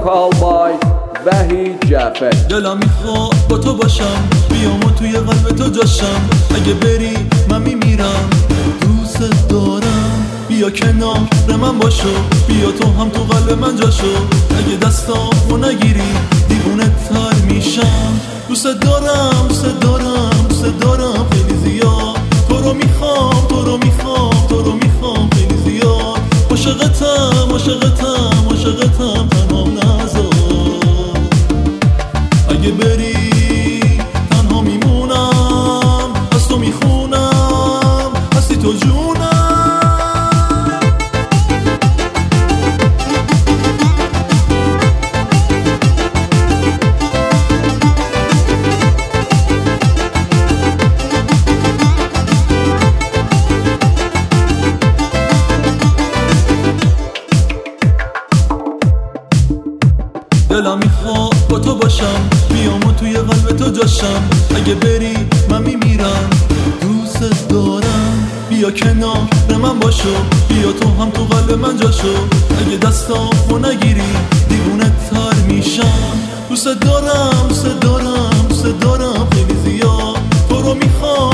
وکال بای وحید جعفر. دلم میخواد با تو باشم، بیام و توی قلب تو جاشم. اگه بری من میمیرم، دوست دارم. بیا کنار من باشو، بیا تو هم تو قلب من جاشو. اگه دستامو نگیری دیوونه تر میشم. دوست دارم دوست دارم دوست دارم خیلی زیاد. تو رو میخوام تو رو میخوام تو رو میخوام خیلی زیاد. عاشقتم عاشقتم عاشقتم تنها نذار. اگه بری تنها میمونم، از تو میخونم هستی تو جونم. دلم میخواد با تو باشم، بیام و توی قلب تو جاشم. اگه بری من میمیرم، دوست دارم. بیا کنار من باشو، بیا تو هم تو قلب من جاشو. اگه دستامو نگیری دیوونه تر میشم. دوست دارم دوست دارم دوست دارم خیلی زیاد. تو رو میخوام